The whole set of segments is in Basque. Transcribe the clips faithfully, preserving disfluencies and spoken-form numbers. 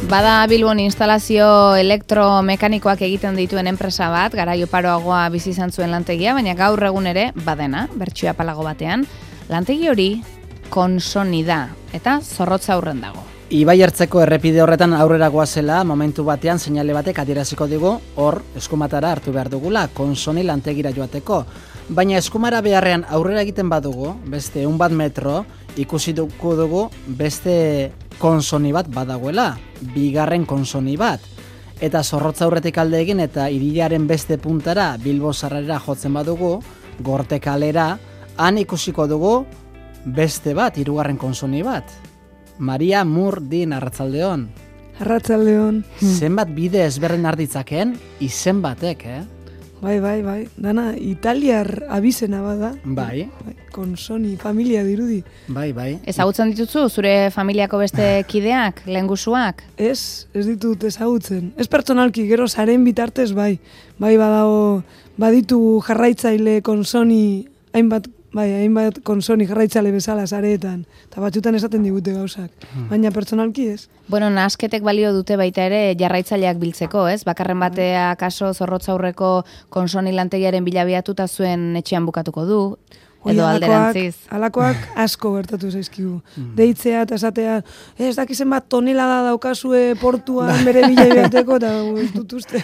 Bada Bilbon instalazio elektromekanikoak egiten dituen enpresa bat, garaio paroagoa bizi izan zuen lantegia, baina gaur egun ere badena, bertsio apalago batean, lantegi hori Konsoni da, eta Zorrotza aurren dago. Ibai ertzeko errepide horretan aurrera goazela, momentu batean seinale batek adieraziko digu, hor eskumatara hartu behar dugula, Konsoni lantegira joateko. Baina eskumara beharrean aurrera egiten badugu, beste ehun bat metro, ikusi dugu dugu beste Konsoni bat badagoela, bigarren Konsoni bat. Eta Zorrotza aurretik alde egin eta irilaren beste puntara Bilbo Zarrera jotzen badugu, Gorte kalera, han ikusiko dugu beste bat, hirugarren Konsoni bat. Maria Murdin, arratsaldeon. Arratsaldeon. Zenbat bide ezberdin arditzaken, izen batek, eh? Bai, bai, bai. Dana italiar abizena bada. Bai. Bai. Konsoni, familia dirudi. Bai, bai. Ezagutzen dituzu zure familiako beste kideak, lehengusuak? Ez, ez ditut ezagutzen. Ez pertsonalki, gero saren bitartez, bai. Bai, badago, baditu jarraitzaile Konsoni, hainbat, bai, hainbat Konsoni jarraitzaile bezala sareetan. Eta batzutan esaten digute gauzak. Hmm. Baina pertsonalki ez. Bueno, nasketek balio dute baita ere jarraitzaileak biltzeko, ez? Bakarren batea kaso Zorrotza aurreko Konsoni lantegiaren bilabiatuta zuen etxean bukatuko du, edo alderantziz. Alakoak asko bertatu zaizkigu. Deitzea eta esatea, ez dakizen bat tonelada daukazue portuan bere bilabiateko, eta ez dut uste.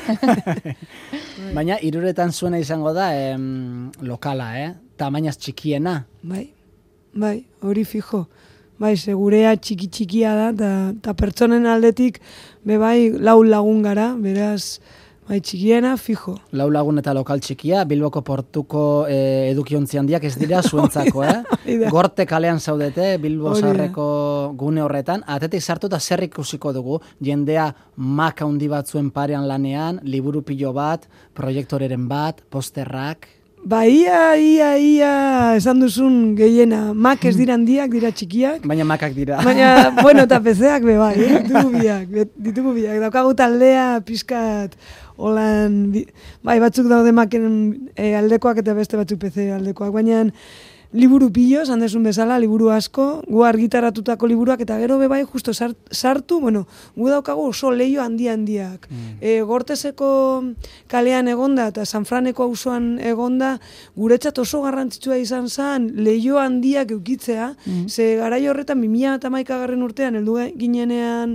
Baina Hiruretan zuena izango da em, lokala, eh? Tamainaz txikiena. Bai, bai, hori fijo. Bai, segurea txiki-txikia da, eta pertsonen aldetik, be bai, lau lagun gara, beraz, bai, txikiena, fijo. Lau lagun eta lokal txikia, Bilboko portuko eh, edukiontzi handiak ez dira zuentzako, eh? Gorte kalean zaudete, Bilbo Zarreko gune horretan, atetik sartu eta zer ikusiko dugu, jendea maka handi batzuen parean lanean, liburu pilo bat, proiektoreren bat, posterrak. Ba, ia, ia, ia, esan duzun gehiena, mak ez dira handiak, dira txikiak. Baina makak dira. Baina, bueno, eta pezeak be bai, eh? ditugu biak, ditugu biak. Daukagu taldea, pizkat, holan, bai, batzuk daude maken e, aldekoak eta beste batzuk peze aldekoak, baina liburu pilo, esan desun bezala, liburu asko, gu argitaratutako liburuak, eta gero bebai justo sartu, bueno, gu daukagu oso leio handi handiak. Mm. E, Gortezeko kalean egonda eta San Franeko auzoan egonda, guretzat oso garrantzitsua izan zen leio handiak eukitzea, mm. ze garai horretan bi mila hamaikagarren urtean heldu ginenean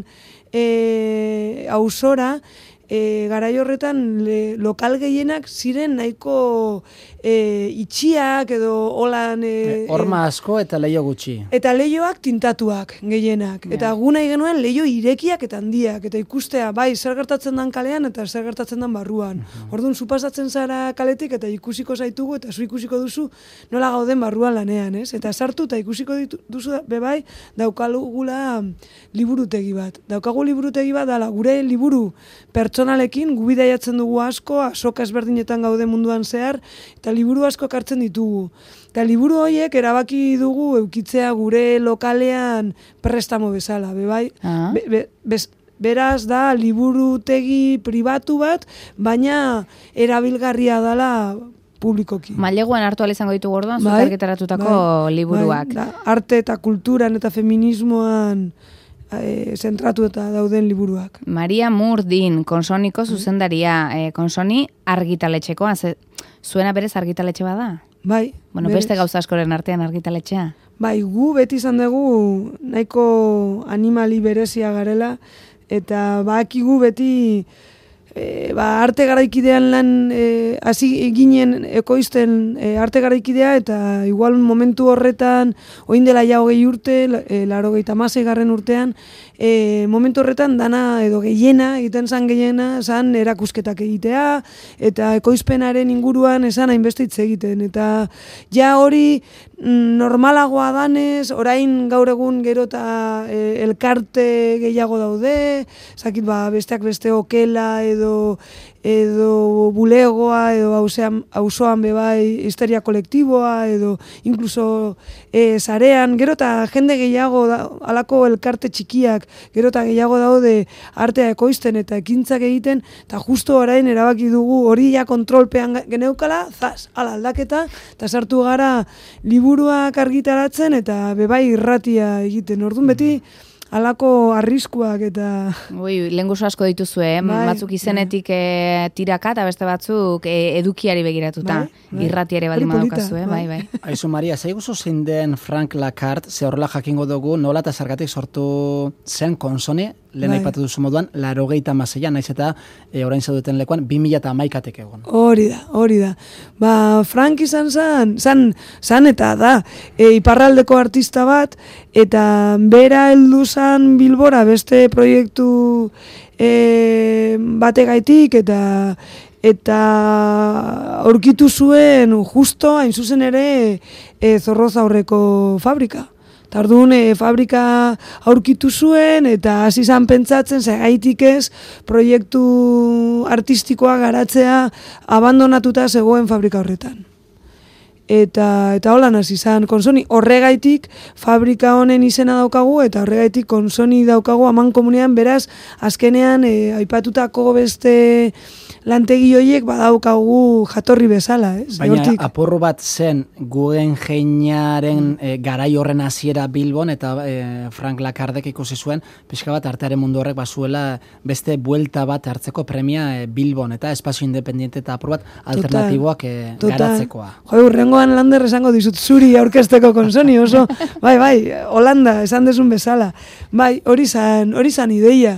e, auzora, E, garai horretan le, lokal gehienak ziren nahiko e, itxiak edo holan... E, Horma asko eta leio gutxi. Eta leioak tintatuak gehienak. Yeah. Eta gu nahi genuen leio irekiak eta handiak. Eta ikustea, bai, zer gertatzen dan kalean eta zer gertatzen dan barruan. Uh-huh. Orduan, zu pasatzen zara kaletik eta ikusiko zaitugu eta zu ikusiko duzu nola gauden barruan lanean, ez? Eta sartu eta ikusiko ditu, duzu bebai daukalugula liburutegi bat. Daukagu liburutegi bat dala gure liburu pertsonalekin gubidaiatzen dugu asko, asoka ezberdinetan gaude munduan zehar, eta liburu asko kartzen ditugu. Eta liburu horiek erabaki dugu eukitzea gure lokalean prestamo bezala, bebai? Uh-huh. Be, be, bez, beraz da liburutegi pribatu bat, baina erabilgarria dela publikoki. Maileguan hartu izango ditugu orduan, zut bai, argitaratutako bai, liburuak. Bai, da, arte eta kulturan eta feminismoan E, zentratu eta dauden liburuak. Maria Murdin, Konsoniko zuzendaria, e, Konsoni argitaletxekoa, ze, zuena berez argitaletxe bada? Bai. Bueno, berez. Beste gauza askoren artean argitaletxea? Bai, gu beti izan dugu nahiko animali berezia garela, eta bakigu beti e, ba, arte garaikidean lan hasi e, ginen ekoizten e, arte garaikidea, eta igual momentu horretan, oin dela ja hogei urte, e, laurogeita hamasei garren urtean, e, momentu horretan dana edo gehiena, egiten zan gehiena, zan erakusketak egitea, eta ekoizpenaren inguruan esan hainbeste hitz egiten. Eta ja hori normalagoa danez, orain gaur egun gero eta e, elkarte gehiago daude, zakit ba, besteak beste okela edo edo bulegoa, edo auzoan bebai histeria kolektiboa, edo inkluso e, zarean, gero eta jende gehiago, da, alako elkarte txikiak, gero eta gehiago daude artea ekoizten eta ekintzak egiten, eta justo orain erabaki dugu hori ja kontrolpean geneukala, zaz, ala aldaketa, eta sartu gara liburuak argitaratzen, eta bebai irratia egiten. Orduan beti, alako arriskuak eta... Ui, lengusu asko dituzue, bai, batzuk izenetik bai. e, tiraka eta beste batzuk e, edukiari begiratuta. Bai, bai. Irratiare baldin badaukazu, bai, bai. Aizu, Maria, zaiguzu zein den Frank Lacarte, ze horrela jakingo dugu, nola eta zergatik sortu zen konsoni, lehen bai. aipatu duzu moduan, larogeita maseian, naiz eta e, orain zaudeten lekuan, bi mila eta hamaikatek egon. Hori da, hori da. Ba, Frank izan zan, zan, zan eta da, e, iparraldeko artista bat, eta bera heldu zan Bilbora beste proiektu e, bategaitik, eta eta aurkitu zuen justo, hain zuzen ere, e, Zorrozaurreko fabrika. Tardun e, fabrika aurkitu zuen eta hasi izan pentsatzen zergaitik ez proiektu artistikoa garatzea abandonatuta zegoen fabrika horretan. Eta eta holan hasi izan konsoni horregaitik fabrika honen izena daukagu eta horregaitik konsoni daukagu amankomunean, beraz azkenean e, aipatutako beste lantegi horiek badaukagu jatorri bezala, ez? Baina Hortik... aporru bat zen Guggenheimaren e, garai horren hasiera Bilbon eta e, Frank Lacardek ikusi zuen pixka bat artearen mundu horrek bazuela beste buelta bat hartzeko premia e, Bilbon eta espazio independiente eta apur bat alternatiboak e, garatzekoa. Jo, urrengoan Lander esango dizut zuri aurkezteko konsoni oso, bai, bai, Holanda esan desun bezala. Bai, hori zan, hori zan ideia.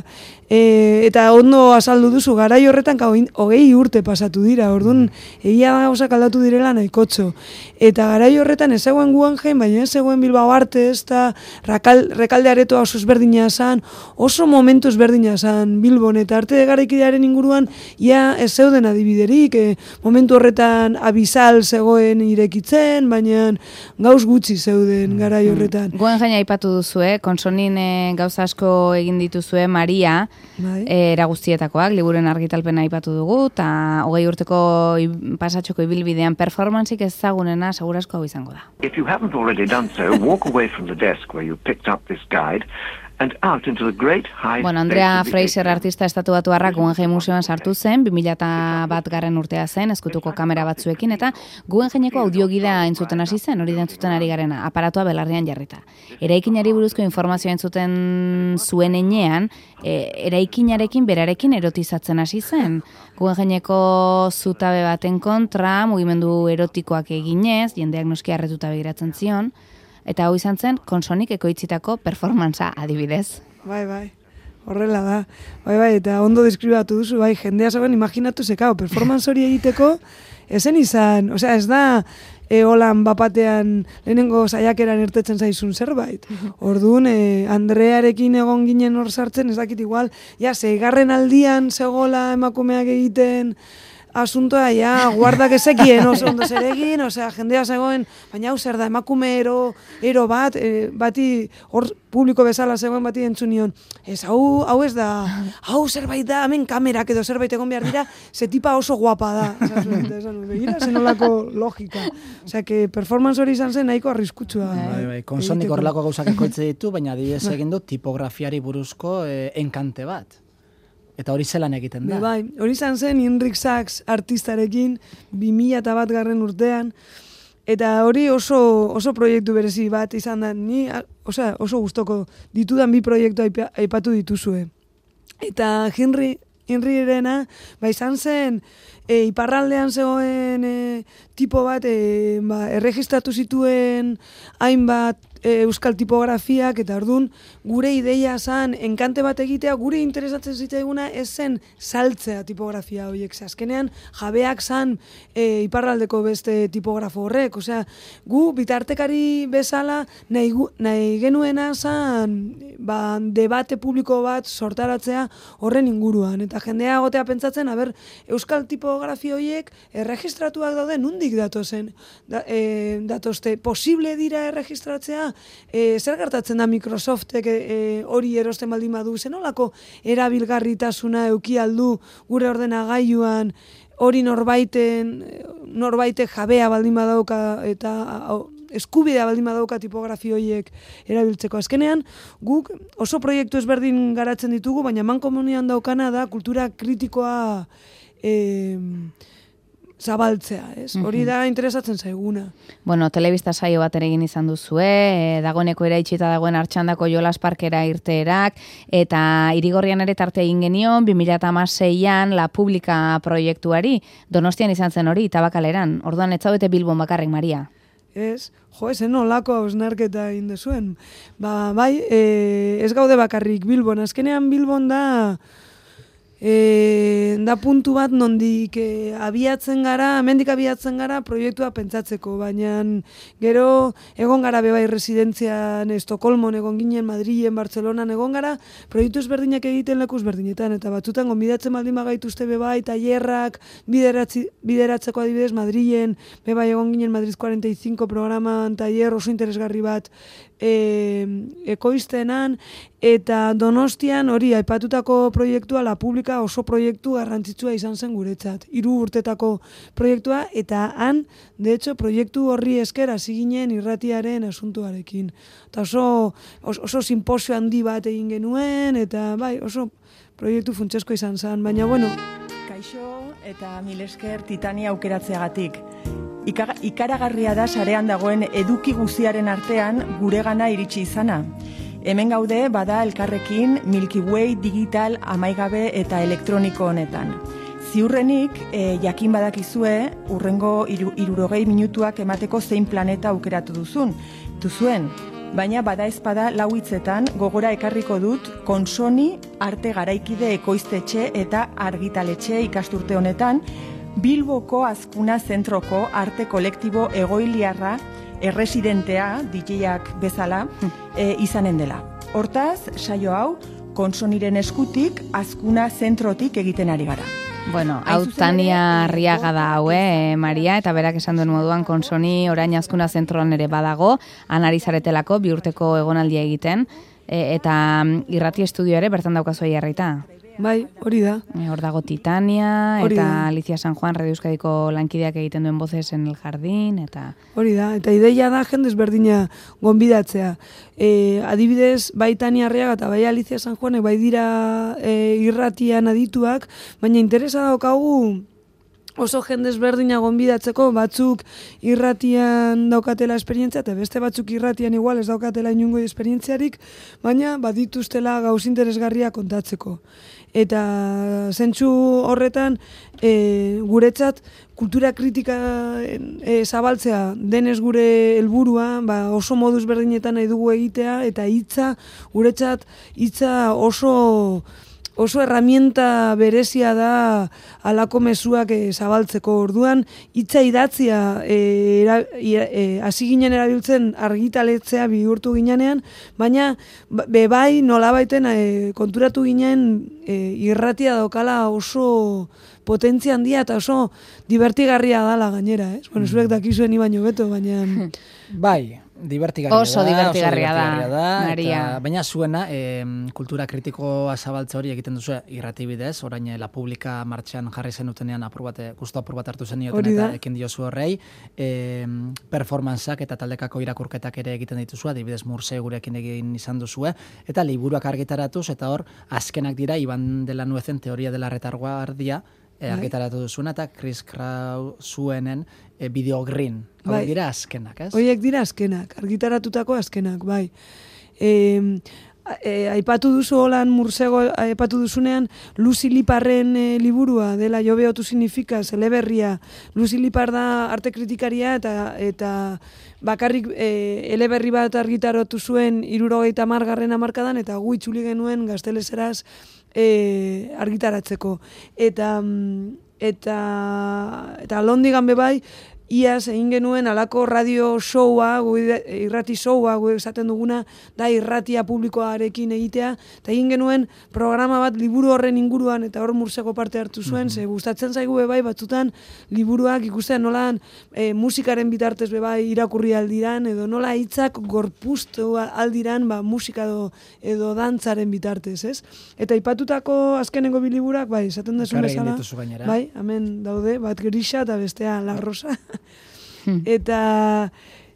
E, eta ondo azaldu duzu, garai horretan hogei urte pasatu dira, orduan egia gauzak aldatu direla nahikotxo. Eta garai horretan ez zegoen Guggenheim, baina ez zegoen Bilbao Arte, ez da Rekalde aretoa oso ezberdina zan, oso momentu ezberdina zan Bilbon, eta arte garaikidearen inguruan ia ez zeuden adibiderik, e, momentu horretan Abizal zegoen irekitzen, baina gauz gutxi zeuden garai horretan. Guggenheim aipatu duzue, konsonin e, gauza asko egin dituzue, Maria, bai. Era guztietakoak, libururen argitalpena aipatu dugu, eta hogei urteko pasatxoko ibilbidean performanzik ezagunena segurasko hau izango da. If you haven't already done so, walk away from the desk where you picked up this guide and out into the great high bueno, Andrea Fraser artista estatuatuarrak Guggenheim Museoan sartu zen, bi mila bat garren urtea zen, eskutuko kamera batzuekin, eta Guggenheimeko audiogida entzuten hasi zen, hori da entzuten ari garena, aparatua belarrian jarrita. Eraikinari buruzko informazioa entzuten zuen enean, e, eraikinarekin berarekin erotizatzen hasi zen. Guggenheimeko zutabe baten kontra, mugimendu erotikoak eginez, jendeak noski harretuta begiratzen zion, eta hau izan zen, konsonik ekoitzitako performantza adibidez. Bai, bai, horrela da. Bai, bai, eta ondo deskribatu duzu, bai, jendea zegoen imaginatu zekao, performance hori egiteko, esen izan, osea, ez da, e, holan bapatean lehenengo saiakeran irtetzen zaizun zerbait. Orduan, e, Andrearekin egon ginen hor sartzen, ez dakit igual, ja, zeigarren aldian zegola emakumeak egiten, asuntoa, ja, guardak ezekien oso ondo zer egin, osea, jendea zegoen, baina hau zer da, emakume ero, ero bat, e, bati, hor publiko bezala zegoen bati entzunion, ez, hau, hau ez da, hau zerbait da, hemen kamerak edo zerbait egon behar dira, ze tipa oso guapa da, esan, esan, begira, zenolako logika. Osea, que performance hori izan zen nahiko arriskutsua. Bai, bai, konsonik horrelako gauzak ekoitze ditu, baina adibidez egin du tipografiari buruzko eh, enkante bat. Eta hori zelan egiten da. Bai, hori izan zen Henrik Sachs artistarekin bi mila bat garren urtean, eta hori oso, oso proiektu berezi bat izan da, ni osea, oso gustoko ditudan bi proiektu aipatu dituzue. Eta Henry, Henryrena, ba izan zen, e, iparraldean zegoen e, tipo bat, e, ba, erregistratu zituen hainbat e, euskal tipografiak, eta orduan gure ideia zen enkante bat egitea, gure interesatzen zitzaiguna ez zen saltzea tipografia horiek. Azkenean jabeak zen e, iparraldeko beste tipografo horrek, osea, gu bitartekari bezala nahi, nahi genuena zen ba, debate publiko bat sortaratzea horren inguruan, eta jendea gotea pentsatzen, aber, euskal tipografia horiek erregistratuak daude nundik datozen, da, e, datozte, posible dira erregistratzea, e, zer gertatzen da Microsoftek e, hori erosten baldin badu, zenolako erabilgarritasuna euki aldu gure ordenagailuan, hori norbaiten, norbaitek jabea baldin badauka eta eskubidea baldin badauka tipografia horiek erabiltzeko. Azkenean, guk oso proiektu ezberdin garatzen ditugu, baina mankomunian daukana da kultura kritikoa e, zabaltzea, ez? Hori da interesatzen zaiguna. Bueno, telebista saio bat ere egin izan duzue, e, dagoeneko eraitsita dagoen Artxandako Jolas Parkera irteerak, eta Irigorrian ere tarte egin genion, bi mila hamaseian La Publika proiektuari, Donostian izan zen hori, Tabakaleran. Orduan ez zaudete Bilbon bakarrik, Maria. Ez, jo, esen olako hausnarketa egin dezuen. Ba, bai, e, ez gaude bakarrik Bilbon. Azkenean Bilbon da... E, da puntu bat nondik e, abiatzen gara, hemendik abiatzen gara proiektua pentsatzeko, baina gero egon gara bebai residentzian Estokolmon, egon ginen Madrilen, Bartzelonan, egon gara proiektu ezberdinak egiten leku ezberdinetan, eta batzutan gonbidatzen baldin bagaituzte bebai, tailerrak bideratzeko adibidez Madrilen, bebai egon ginen Madrid cuarenta y cinco programan, tailer oso interesgarri bat e, ekoiztenan, eta Donostian hori aipatutako proiektua La Publika oso proiektu garrantzitsua izan zen guretzat. Hiru urtetako proiektua, eta han, de hecho, proiektu horri esker hasi ginen irratiaren asuntuarekin. Eta oso, oso, oso simposio handi bat egin genuen, eta bai, oso proiektu funtsesko izan zen, baina bueno. Kaixo eta mil esker Titania aukeratzeagatik. Ika, ikaragarria da sarean dagoen eduki guziaren artean guregana iritsi izana. Hemen gaude bada elkarrekin Milky Way digital amaigabe eta elektroniko honetan. Ziurrenik, e, jakin badakizue, urrengo iru, irurogei minutuak emateko zein planeta aukeratu duzun. Duzuen, baina bada ezpada lau hitzetan gogora ekarriko dut Konsoni arte garaikide ekoiztetxe eta argitaletxe ikasturte honetan, Bilboko Azkuna Zentroko arte kolektibo egoiliarra erresidentea, D J-ak bezala, e, izanen dela. Hortaz, saio hau, Konsoniren eskutik, Azkuna Zentrotik egiten ari gara. Bueno, hau Tania Arriaga da hau, eh, Maria, eta berak esan duen moduan Konsoni orain Azkuna Zentroan ere badago, anari zaretelako bi urteko egonaldia egiten, e, eta irrati estudio ere bertan daukazu jarraita. Bai, hori da. E, hor dago Titania, hori eta da. Alicia San Juan, Radio Euskadiko lankideak egiten duen Voces en el Jardín, eta... Hori da, eta ideia da jendez berdina gonbidatzea. E, adibidez, bai Tania Arriaga eta bai Alicia San Juanek bai dira e, irratian adituak, baina interesa daukagu oso jendez berdina gonbidatzeko, batzuk irratian daukatela esperientzia, eta beste batzuk irratian igual ez daukatela inungo esperientziarik, baina badituztela gauz interesgarria kontatzeko. Eta zentsu horretan, e, guretzat, kultura kritika e, zabaltzea denez gure helburua, ba, oso moduz berdinetan nahi dugu egitea, eta hitza, guretzat, hitza oso... oso herramienta berezia da halako mezuak e, zabaltzeko. Orduan, hitza idatzia e, e, hasi ginen erabiltzen argitaletzea bihurtu ginenean, baina be bai nolabaiten e, konturatu ginen e, irratia daukala oso potentzia handia eta oso divertigarria dala gainera, ez? Bueno, zuek dakizuen ni baino beto, baina... Bai, divertigarria oso da. Divertigarria oso divertigarria da, da, Maria. Eta, baina zuena, e, kultura kritikoa zabaltze hori egiten duzu irratibidez, orain La Publika martxan jarri zenutenean apur bat, gustu apur bat hartu zenioten eta ekin diozu horrei, e, performanceak eta taldekako irakurketak ere egiten dituzu, adibidez Murse gurekin egin izan duzue, eta liburuak argitaratuz, eta hor, azkenak dira, Iban de la Nuezen teoria de la retarguardia, E, argitaratu duzuna, eta Chris Krausuenen e, Video Green. Hau bai. Dira azkenak, ez? Horiek dira azkenak, argitaratutako azkenak, bai. E, e, aipatu duzu holan Mursego, aipatu duzunean, Lucy Liparren e, liburua, dela Jo veo tu significas, eleberria. Lucy Lipar da arte kritikaria, eta eta bakarrik e, eleberri bat argitaratu zuen hirurogeita hamargarren hamarkadan, eta gu itzuli genuen gazteleseraz E, argitaratzeko. Eta eta eta Londigan bebai, iaz egin genuen alako radio showa, irrati showa, esaten duguna, da irratia publikoarekin egitea, eta egin genuen programa bat liburu horren inguruan, eta hor Mursego parte hartu zuen, ze gustatzen zaigu bebai batzutan liburuak ikusten nola e, musikaren bitartez bebai irakurri aldiran, edo nola hitzak gorpuztu aldiran ba, musika edo, edo dantzaren bitartez, ez? Eta aipatutako azkenengo bi liburak, bai, esaten desun bezala, bai, hemen daude, bat Grisa eta bestea La Rosa. Hmm. Eta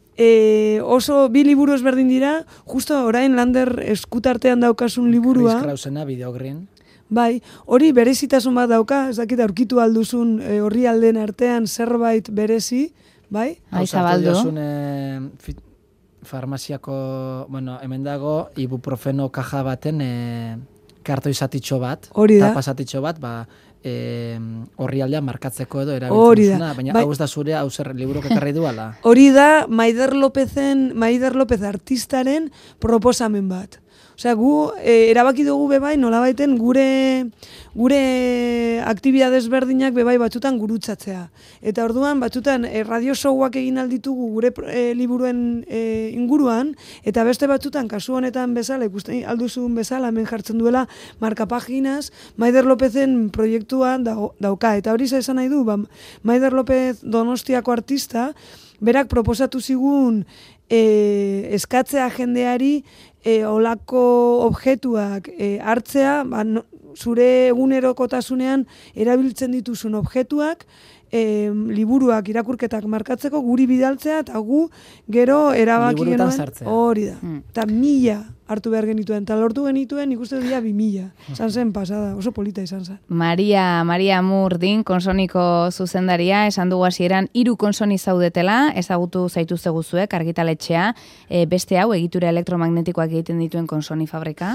e, oso bi liburu ezberdin dira, justo orain Lander eskutartean daukasun liburua. Chris Krausena, Video Green. Bai, hori berezitasun bat dauka, ez dakit aurkitu alduzun e, horri alden artean zerbait berezi, bai? Ai, zabaldu. E, farmaziako, bueno, hemen dago, ibuprofeno kaja baten e, kartoi zatitxo bat, hori da. tapa zatitxo bat, ba, e, horri aldean markatzeko edo erabiltzen duzuna, baina bai. Hau ez da zure, hau zer liburuk ekarri duala. Hori da, Maider Lopezen, Maider Lopez artistaren proposamen bat. Osea, gu e, erabaki dugu bebai nolabaiten gure gure aktibidades berdinak bebai batzutan gurutzatzea. Eta orduan batzutan e, radio showak egin alditugu gure e, liburuen e, inguruan, eta beste batzutan kasu honetan bezala, ikusten alduzun bezala, hemen jartzen duela markapaginaz, Maider Lopezen proiektuan dauka. Eta hori esan nahi du, ba, Maider Lopez Donostiako artista, berak proposatu zigun e, eskatzea jendeari E, olako objektuak e, hartzea, ba, no, zure egunerokotasunean erabiltzen dituzun objektuak, e, liburuak, irakurketak markatzeko, guri bidaltzea, eta gu gero erabaki genuen hori da. Mm. Eta mila hartu behar genituen, eta lortu genituen ikuste dira bi mila. Zan zen pasada, oso polita izan zen. Maria, Maria Murdin, konsoniko zuzendaria, esan dugu hasieran hiru konsoni zaudetela, ezagutu zaituzte guzuek, argitaletxea, e, beste hau, egitura elektromagnetikoak egiten dituen konsoni fabrika.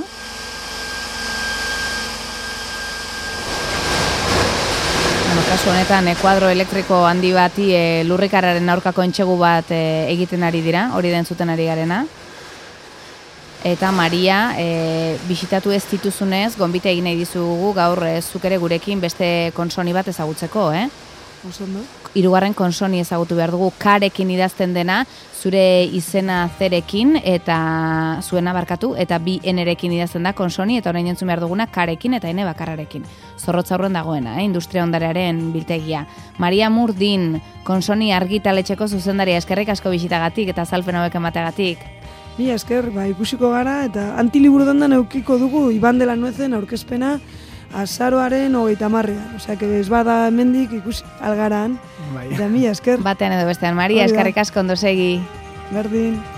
Bueno, kasu honetan, e, kuadro elektriko handi bati e, lurrikararen aurkako entxegu bat e, egiten ari dira, hori den zuten ari garena. Eta Maria, e, bisitatu ez dituzunez, gonbite egin nahi dizugu gaur e, zuk ere gurekin beste konsoni bat ezagutzeko, eh? Osondo. Hirugarren konsoni ezagutu behar dugu, karekin idazten dena, zure izena zerekin eta zuena barkatu, eta bi enerekin idazten da konsoni, eta orain entzun behar duguna karekin eta ene bakarrarekin. Zorrotza aurren dagoena, eh? Industria ondarearen biltegia. Maria Murdin, konsoni argitaletxeko zuzendaria, eskerrik asko bisitagatik eta azalpen hauek emateagatik. Ni esker, ba, ikusiko gara, eta antiliburu dendan eukiko dugu Iban de la Nuezen aurkezpena azaroaren hogeita hamarrean. Osea, que ez bada hemendik ikusi algaran, eta mi esker. Batean edo bestean, Maria, eskerrik asko ondo segi. Berdin.